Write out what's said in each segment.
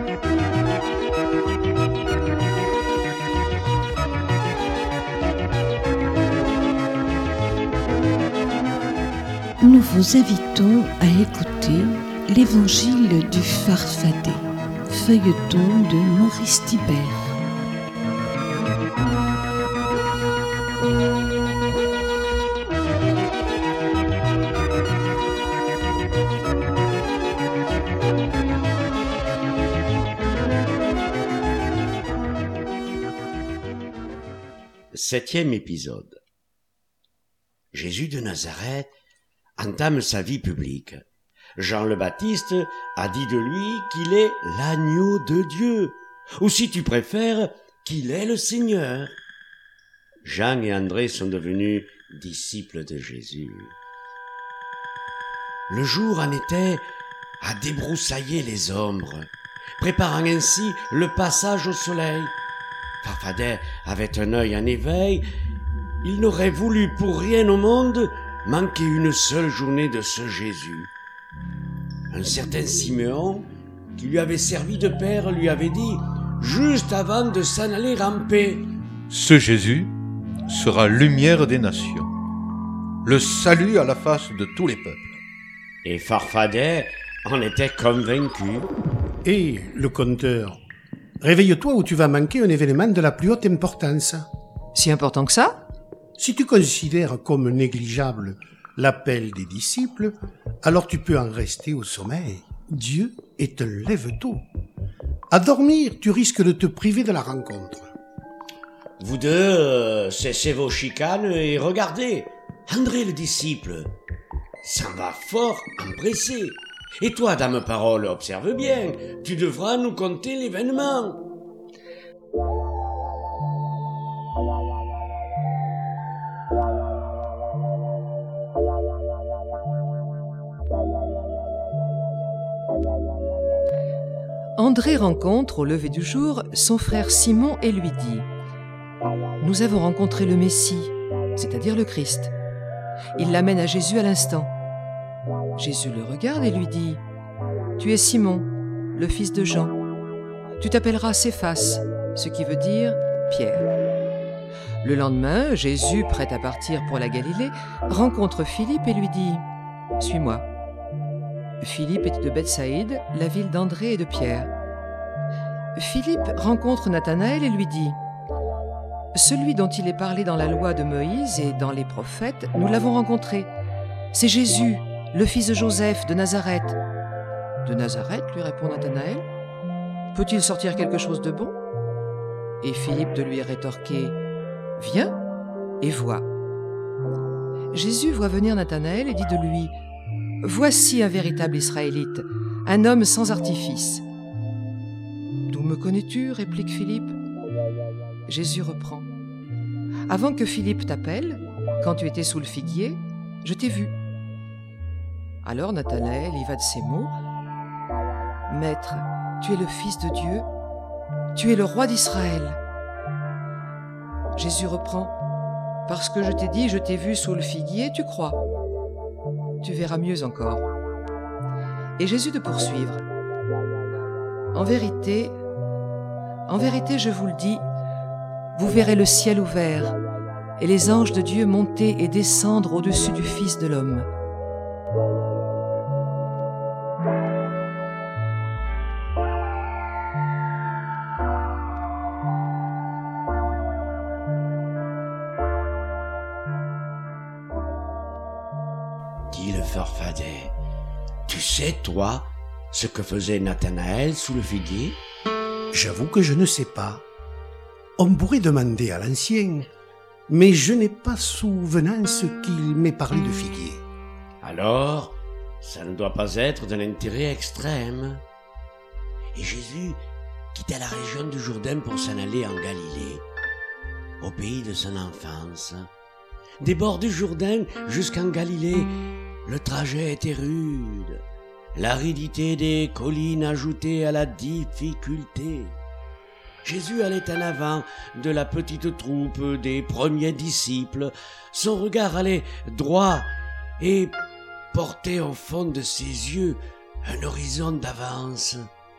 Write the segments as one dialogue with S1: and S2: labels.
S1: Nous vous invitons à écouter l'Évangile du Farfadet, feuilleton de Maurice Thibert.
S2: Septième épisode. Jésus de Nazareth entame sa vie publique. Jean le Baptiste a dit de lui qu'il est l'agneau de Dieu, ou si tu préfères, qu'il est le Seigneur. Jean et André sont devenus disciples de Jésus. Le jour en était à débroussailler les ombres, préparant ainsi le passage au soleil. Farfadet avait un œil en éveil. Il n'aurait voulu pour rien au monde manquer une seule journée de ce Jésus. Un certain Simeon, qui lui avait servi de père, lui avait dit, juste avant de s'en aller ramper,
S3: « Ce Jésus sera lumière des nations, le salut à la face de tous les peuples. »
S2: Et Farfadet en était convaincu.
S4: « Hé, le conteur, réveille-toi ou tu vas manquer un événement de la plus haute importance. »
S5: « Si important que ça ? »
S4: Si tu considères comme négligeable l'appel des disciples, alors tu peux en rester au sommeil. Dieu est un lève-tôt. À dormir, tu risques de te priver de la rencontre.
S2: Vous deux, cessez vos chicanes et regardez. André le disciple s'en va fort empressé. Et toi, dame parole, observe bien. Tu devras nous conter l'événement.
S5: André rencontre au lever du jour son frère Simon et lui dit « Nous avons rencontré le Messie, c'est-à-dire le Christ. » Il l'amène à Jésus à l'instant. Jésus le regarde et lui dit « Tu es Simon, le fils de Jean. Tu t'appelleras Céphas, ce qui veut dire Pierre. » Le lendemain, Jésus, prêt à partir pour la Galilée, rencontre Philippe et lui dit « Suis-moi. » Philippe était de Bethsaïde, la ville d'André et de Pierre. Philippe rencontre Nathanaël et lui dit « Celui dont il est parlé dans la loi de Moïse et dans les prophètes, nous l'avons rencontré. C'est Jésus, le fils de Joseph de Nazareth. » « De Nazareth, lui répond Nathanaël. Peut-il sortir quelque chose de bon ? Et Philippe de lui rétorquer « Viens et vois. » Jésus voit venir Nathanaël et dit de lui « Voici un véritable Israélite, un homme sans artifice. » « D'où me connais-tu ? Réplique Philippe. Jésus reprend. « Avant que Philippe t'appelle, quand tu étais sous le figuier, je t'ai vu. » Alors Nathanaël y va de ces mots. « Maître, tu es le Fils de Dieu, tu es le roi d'Israël. » Jésus reprend. « Parce que je t'ai dit, je t'ai vu sous le figuier, tu crois. Tu verras mieux encore. » Et Jésus de poursuivre. « En vérité, je vous le dis, vous verrez le ciel ouvert et les anges de Dieu monter et descendre au-dessus du Fils de l'homme. »
S2: Dit le Farfadet, tu sais, toi, ce que faisait Nathanaël sous le figuier ?
S4: J'avoue que je ne sais pas. On pourrait demander à l'ancien, mais je n'ai pas souvenance qu'il m'ait parlé de figuier.
S2: Alors, ça ne doit pas être d'un intérêt extrême. Et Jésus quitta la région du Jourdain pour s'en aller en Galilée, au pays de son enfance. Des bords du Jourdain jusqu'en Galilée, le trajet était rude. L'aridité des collines ajoutait à la difficulté. Jésus allait en avant de la petite troupe des premiers disciples. Son regard allait droit et portait au fond de ses yeux un horizon d'avance.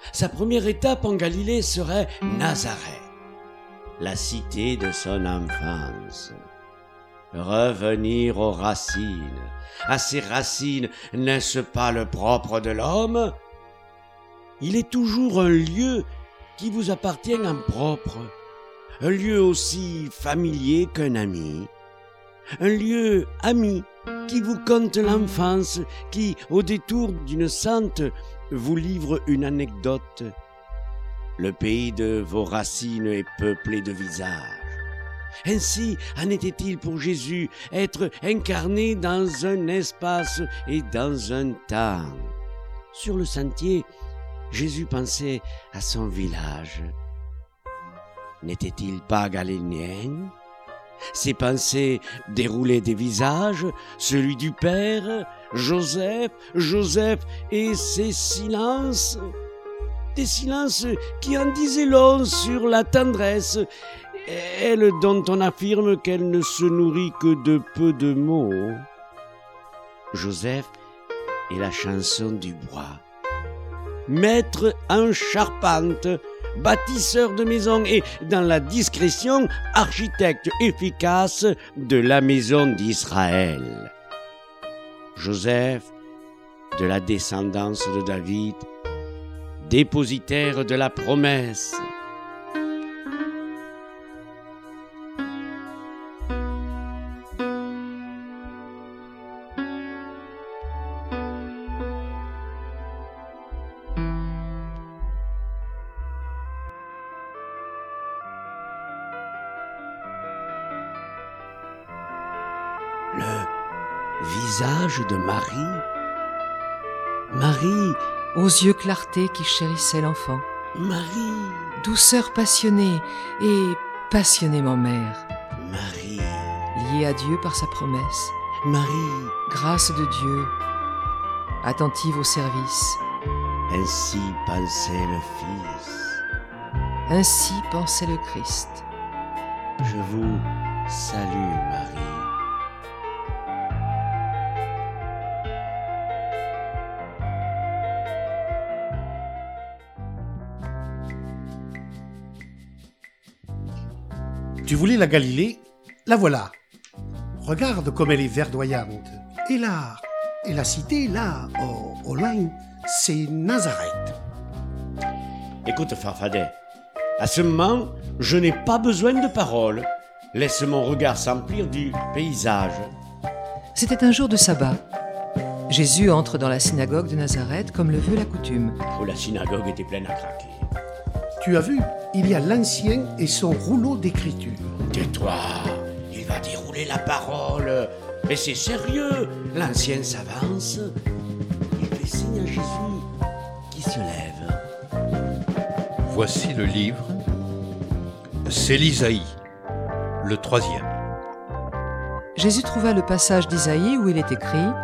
S2: Sa première étape en Galilée serait Nazareth, la cité de son enfance. Revenir aux racines. À ces racines, n'est-ce pas le propre de l'homme? Il est toujours un lieu qui vous appartient en propre, un lieu aussi familier qu'un ami, un lieu ami qui vous conte l'enfance, qui, au détour d'une sente, vous livre une anecdote. Le pays de vos racines est peuplé de visages. Ainsi en était-il pour Jésus, être incarné dans un espace et dans un temps. Sur le sentier, Jésus pensait à son village. N'était-il pas galiléen? Ses pensées déroulaient des visages, celui du Père, Joseph et ses silences. Des silences qui en disaient long sur la tendresse, elle dont on affirme qu'elle ne se nourrit que de peu de mots. Joseph est la chanson du bois. Maître en charpente, bâtisseur de maisons et, dans la discrétion, architecte efficace de la maison d'Israël. Joseph, de la descendance de David, dépositaire de la promesse. Le visage de Marie. Marie,
S5: aux yeux clartés qui chérissaient l'enfant.
S2: Marie,
S5: Douceur passionnée et passionnément mère.
S2: Marie,
S5: Liée à Dieu par sa promesse.
S2: Marie.
S5: Grâce de Dieu, attentive au service.
S2: Ainsi pensait le Fils.
S5: Ainsi pensait le Christ.
S2: Je vous salue, Marie.
S4: Tu voulais la Galilée? La voilà. Regarde comme elle est verdoyante. Et là, et la cité, là, au loin, c'est Nazareth.
S2: Écoute, Farfadet, à ce moment, je n'ai pas besoin de paroles. Laisse mon regard s'emplir du paysage.
S5: C'était un jour de sabbat. Jésus entre dans la synagogue de Nazareth comme le veut la coutume.
S2: Oh, la synagogue était pleine à craquer.
S4: Tu as vu, il y a l'ancien et son rouleau d'écriture.
S2: Tais-toi, il va dérouler la parole. Et c'est sérieux, l'ancien s'avance. Il fait signe à Jésus qui se lève.
S3: Voici le livre. C'est l'Isaïe, le 3e.
S5: Jésus trouva le passage d'Isaïe où il est écrit «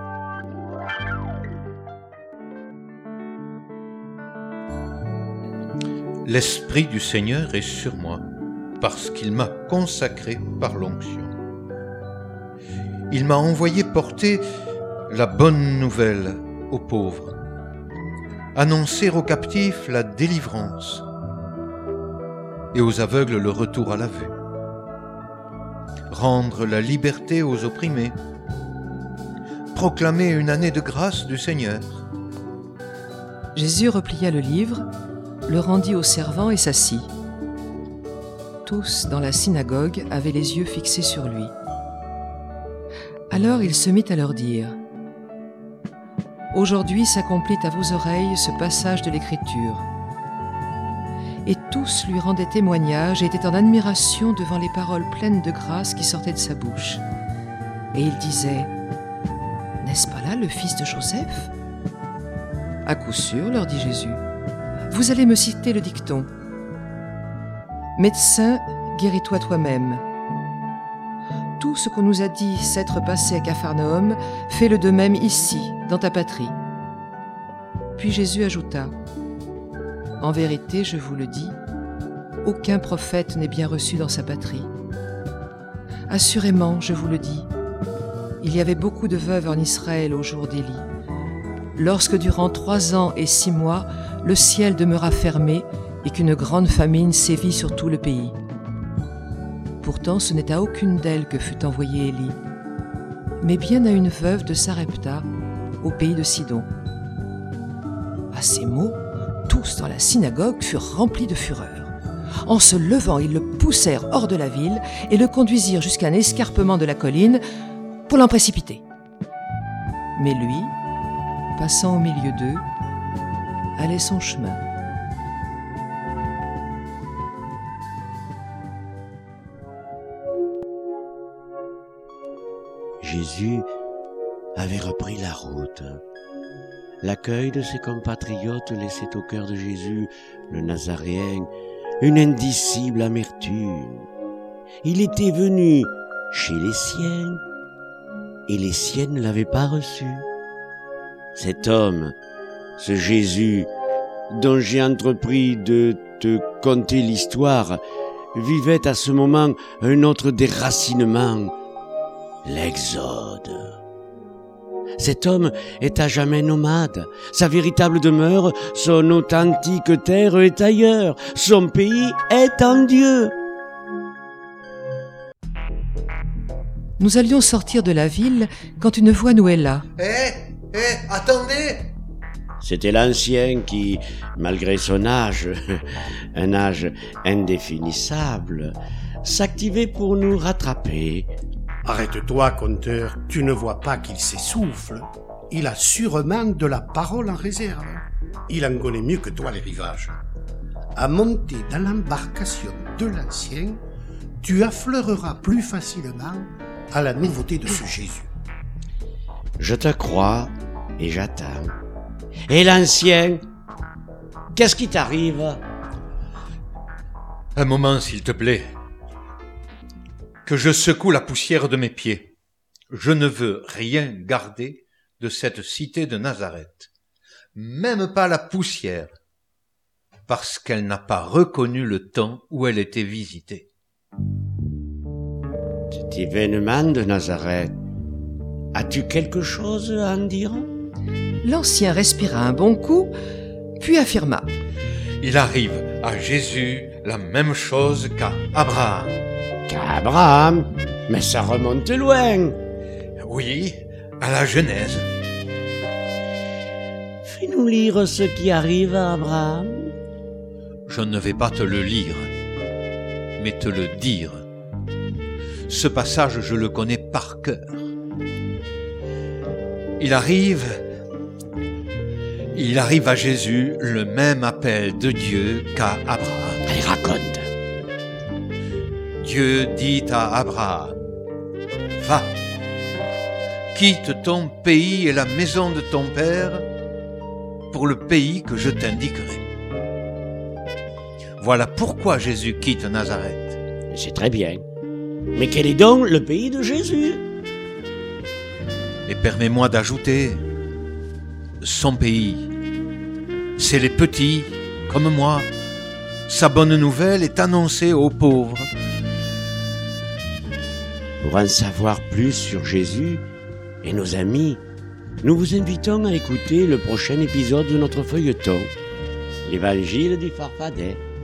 S3: L'Esprit du Seigneur est sur moi, parce qu'il m'a consacré par l'onction. Il m'a envoyé porter la bonne nouvelle aux pauvres, annoncer aux captifs la délivrance et aux aveugles le retour à la vue, rendre la liberté aux opprimés, proclamer une année de grâce du Seigneur. »
S5: Jésus replia le livre, le rendit au servant et s'assit. Tous dans la synagogue avaient les yeux fixés sur lui. Alors il se mit à leur dire « Aujourd'hui s'accomplit à vos oreilles ce passage de l'Écriture. » Et tous lui rendaient témoignage et étaient en admiration devant les paroles pleines de grâce qui sortaient de sa bouche. Et il disait « N'est-ce pas là le fils de Joseph ?» « À coup sûr, leur dit Jésus. Vous allez me citer le dicton. Médecin, guéris-toi toi-même. Tout ce qu'on nous a dit s'être passé à Capharnaüm, fais-le de même ici, dans ta patrie. Puis Jésus ajouta, en vérité, je vous le dis, aucun prophète n'est bien reçu dans sa patrie. Assurément, je vous le dis, il y avait beaucoup de veuves en Israël au jour d'Élie, lorsque durant 3 ans et 6 mois, le ciel demeura fermé et qu'une grande famine sévit sur tout le pays. Pourtant, ce n'est à aucune d'elles que fut envoyé Élie, mais bien à une veuve de Sarepta, au pays de Sidon. À ces mots, tous dans la synagogue furent remplis de fureur. En se levant, ils le poussèrent hors de la ville et le conduisirent jusqu'à un escarpement de la colline pour l'en précipiter. Mais lui, passant au milieu d'eux, allait son chemin.
S2: Jésus avait repris la route. L'accueil de ses compatriotes laissait au cœur de Jésus, le Nazaréen, une indicible amertume. Il était venu chez les siens, et les siens ne l'avaient pas reçu. Cet homme, ce Jésus, dont j'ai entrepris de te conter l'histoire, vivait à ce moment un autre déracinement, l'exode. Cet homme est à jamais nomade. Sa véritable demeure, son authentique terre est ailleurs. Son pays est en Dieu.
S5: Nous allions sortir de la ville quand une voix nous héla.
S3: Attendez!
S2: C'était l'ancien qui, malgré son âge, un âge indéfinissable, s'activait pour nous rattraper.
S4: Arrête-toi, conteur, tu ne vois pas qu'il s'essouffle. Il a sûrement de la parole en réserve. Il en connaît mieux que toi les rivages. À monter dans l'embarcation de l'ancien, tu affleureras plus facilement à la nouveauté de ce Jésus.
S2: Je te crois et j'attends. Et l'ancien, qu'est-ce qui t'arrive?
S3: Un moment, s'il te plaît. Que je secoue la poussière de mes pieds. Je ne veux rien garder de cette cité de Nazareth. Même pas la poussière. Parce qu'elle n'a pas reconnu le temps où elle était visitée.
S2: Cet événement de Nazareth, as-tu quelque chose à en dire?
S5: L'ancien respira un bon coup, puis affirma.
S3: Il arrive à Jésus la même chose qu'à Abraham.
S2: Qu'Abraham, mais ça remonte loin.
S3: Oui, à la Genèse.
S2: Fais-nous lire ce qui arrive à Abraham.
S3: Je ne vais pas te le lire, mais te le dire. Ce passage, je le connais par cœur. Il arrive à Jésus le même appel de Dieu qu'à Abraham.
S2: Allez, raconte.
S3: Dieu dit à Abraham, « Va, quitte ton pays et la maison de ton père pour le pays que je t'indiquerai. » Voilà pourquoi Jésus quitte Nazareth.
S2: C'est très bien. Mais quel est donc le pays de Jésus?
S3: Et permets-moi d'ajouter, son pays, c'est les petits, comme moi. Sa bonne nouvelle est annoncée aux pauvres.
S2: Pour en savoir plus sur Jésus et nos amis, nous vous invitons à écouter le prochain épisode de notre feuilleton, l'Évangile du Farfadet.